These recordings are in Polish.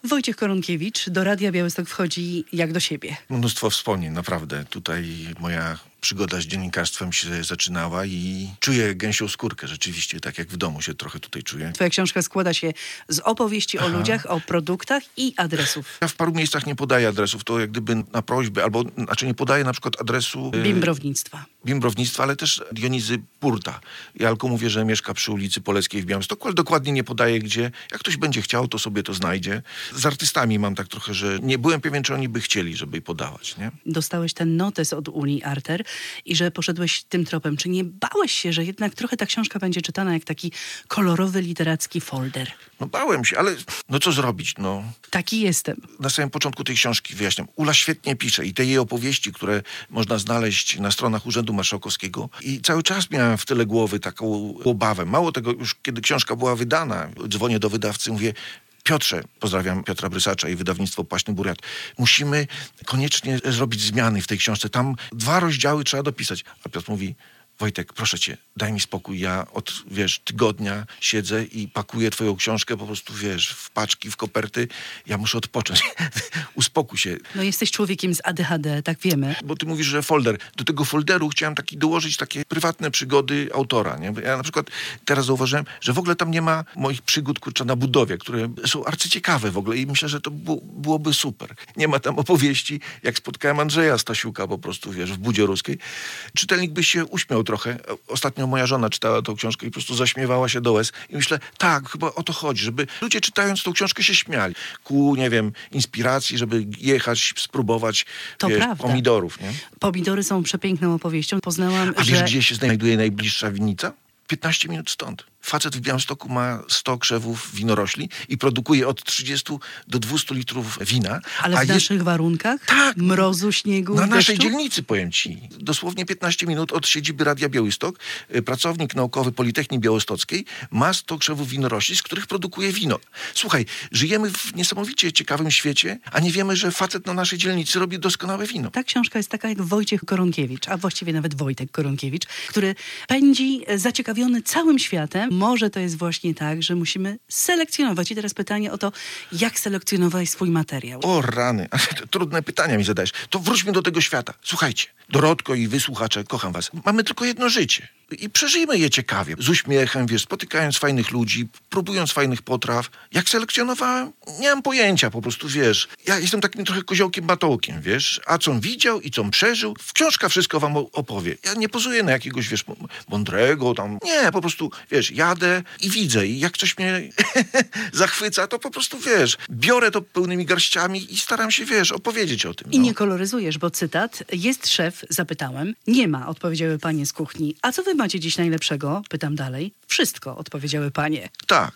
Wojciech Korunkiewicz do Radia Białystok wchodzi jak do siebie. Mnóstwo wspomnień, naprawdę. Tutaj moja przygoda z dziennikarstwem się zaczynała i czuję gęsią skórkę rzeczywiście, tak jak w domu się trochę tutaj czuję. Twoja książka składa się z opowieści o ludziach, o produktach i adresów. Ja w paru miejscach nie podaję adresów, to jak gdyby na prośbę, nie podaję na przykład adresu Bimbrownictwa, ale też Dionizy Purta. Ja tylko mówię, że mieszka przy ulicy Poleckiej w Białymstoku, ale dokładnie nie podaję gdzie. Jak ktoś będzie chciał, to sobie to znajdzie. Z artystami mam tak trochę, że nie byłem pewien, czy oni by chcieli, żeby jej podawać, nie? Dostałeś ten notes od Uli Arter i że poszedłeś tym tropem. Czy nie bałeś się, że jednak trochę ta książka będzie czytana jak taki kolorowy, literacki folder? No bałem się, ale no co zrobić, no. Taki jestem. Na samym początku tej książki wyjaśniam. Ula świetnie pisze i te jej opowieści, które można znaleźć na stronach Urzędu Marszałkowskiego. I cały czas miałem w tyle głowy taką obawę. Mało tego, już kiedy książka była wydana, dzwonię do wydawcy, mówię: Piotrze, pozdrawiam Piotra Brysacza i wydawnictwo Kwaśny Buriat, musimy koniecznie zrobić zmiany w tej książce. Tam 2 rozdziały trzeba dopisać. A Piotr mówi: Wojtek, proszę cię, daj mi spokój. Ja od, tygodnia siedzę i pakuję twoją książkę po prostu, w paczki, w koperty. Ja muszę odpocząć. Uspokój się. No jesteś człowiekiem z ADHD, tak wiemy. Bo ty mówisz, że folder. Do tego folderu chciałem dołożyć takie prywatne przygody autora, nie? Ja na przykład teraz zauważyłem, że w ogóle tam nie ma moich przygód, na budowie, które są arcyciekawe w ogóle i myślę, że to byłoby super. Nie ma tam opowieści, jak spotkałem Andrzeja Stasiuka po prostu, w Budzie Ruskiej. Czytelnik by się uśmiał trochę. Ostatnio moja żona czytała tą książkę i po prostu zaśmiewała się do łez. I myślę, tak, chyba o to chodzi, żeby ludzie czytając tą książkę się śmiali. Ku, inspiracji, żeby jechać, spróbować pomidorów. Nie? Pomidory są przepiękną opowieścią. Poznałam, A wiesz, gdzie się znajduje najbliższa winnica? 15 minut stąd. Facet w Białymstoku ma 100 krzewów winorośli i produkuje od 30 do 200 litrów wina. Ale w naszych warunkach? Tak. Mrozu, śniegu, na deszczu? naszej dzielnicy, powiem ci. Dosłownie 15 minut od siedziby Radia Białystok. Pracownik naukowy Politechniki Białostockiej ma 100 krzewów winorośli, z których produkuje wino. Słuchaj, żyjemy w niesamowicie ciekawym świecie, a nie wiemy, że facet na naszej dzielnicy robi doskonałe wino. Ta książka jest taka jak Wojciech Korunkiewicz, a właściwie nawet Wojtek Korunkiewicz, który pędzi zaciekawiony całym światem. Może to jest właśnie tak, że musimy selekcjonować. I teraz pytanie o to, jak selekcjonowałeś swój materiał. O rany, trudne pytania mi zadajesz. To wróćmy do tego świata. Słuchajcie, Dorotko i wy słuchacze, kocham was. Mamy tylko jedno życie. I przeżyjmy je ciekawie. Z uśmiechem, spotykając fajnych ludzi, próbując fajnych potraw. Jak selekcjonowałem? Nie mam pojęcia, po prostu, Ja jestem takim trochę koziołkiem batołkiem, A co on widział i co on przeżył? Książka wszystko wam opowie. Ja nie pozuję na jakiegoś, mądrego tam. Nie, po prostu, jadę i widzę. I jak coś mnie zachwyca, to po prostu, biorę to pełnymi garściami i staram się, opowiedzieć o tym. I nie koloryzujesz, bo cytat: jest szef, zapytałem. Nie ma, odpowiedziały panie z kuchni. A co wy macie dziś najlepszego? Pytam dalej. Wszystko, odpowiedziały panie.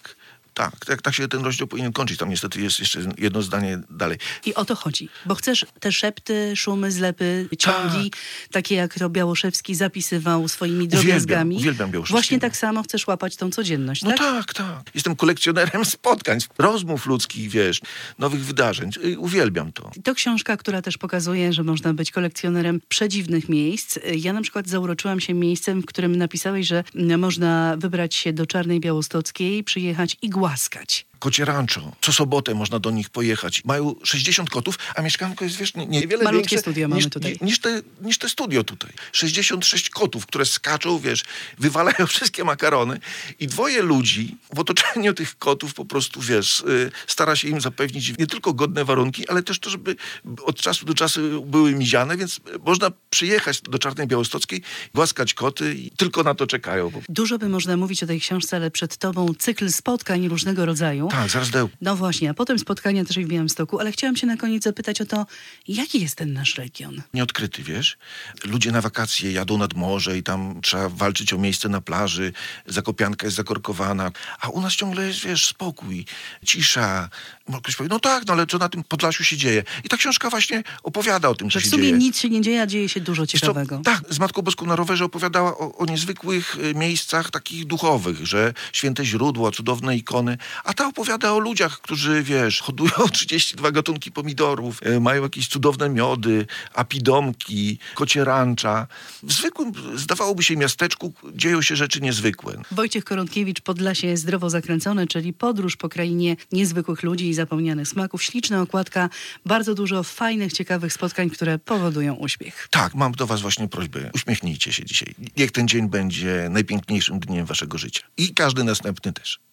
Tak się ten rozdział powinien kończyć. Tam niestety jest jeszcze jedno zdanie dalej. I o to chodzi. Bo chcesz te szepty, szumy, zlepy, ciągi, takie jak to Białoszewski zapisywał swoimi drobiazgami. Uwielbiam Białoszewskiego. Właśnie tak samo chcesz łapać tą codzienność, tak? Tak. Jestem kolekcjonerem spotkań, rozmów ludzkich, nowych wydarzeń. Uwielbiam to. To książka, która też pokazuje, że można być kolekcjonerem przedziwnych miejsc. Ja na przykład zauroczyłam się miejscem, w którym napisałeś, że można wybrać się do Czarnej Białostockiej, przyjechać i głaskać. Kocie Rancho. Co sobotę można do nich pojechać. Mają 60 kotów, a mieszkanko jest, niewiele malutkie większe studio mamy tutaj. Niż te studio tutaj. 66 kotów, które skaczą, wywalają wszystkie makarony i 2 ludzi w otoczeniu tych kotów po prostu, stara się im zapewnić nie tylko godne warunki, ale też to, żeby od czasu do czasu były miziane, więc można przyjechać do Czarnej Białostockiej, głaskać koty i tylko na to czekają. Dużo by można mówić o tej książce, ale przed tobą cykl spotkań różnego rodzaju. Tak, zaraz dał. No właśnie, a potem spotkania też w Białymstoku, ale chciałam się na koniec zapytać o to, jaki jest ten nasz region? Nieodkryty, Ludzie na wakacje jadą nad morze i tam trzeba walczyć o miejsce na plaży, zakopianka jest zakorkowana, a u nas ciągle jest, spokój, cisza. Ktoś powie, ale co na tym Podlasiu się dzieje? I ta książka właśnie opowiada o tym, co się dzieje. W sumie nic się nie dzieje, a dzieje się dużo ciekawego. Tak, z Matką Boską na rowerze opowiadała o niezwykłych miejscach takich duchowych, że święte źródła, cudowne ikony, a ta opowiada o ludziach, którzy, hodują 32 gatunki pomidorów, mają jakieś cudowne miody, apidomki, kocie rancza. W zwykłym, zdawałoby się, miasteczku dzieją się rzeczy niezwykłe. Wojciech Koronkiewicz, Podlasie zdrowo zakręcone, czyli podróż po krainie niezwykłych ludzi i zapomnianych smaków. Śliczna okładka, bardzo dużo fajnych, ciekawych spotkań, które powodują uśmiech. Tak, mam do was właśnie prośbę. Uśmiechnijcie się dzisiaj. Niech ten dzień będzie najpiękniejszym dniem waszego życia. I każdy następny też.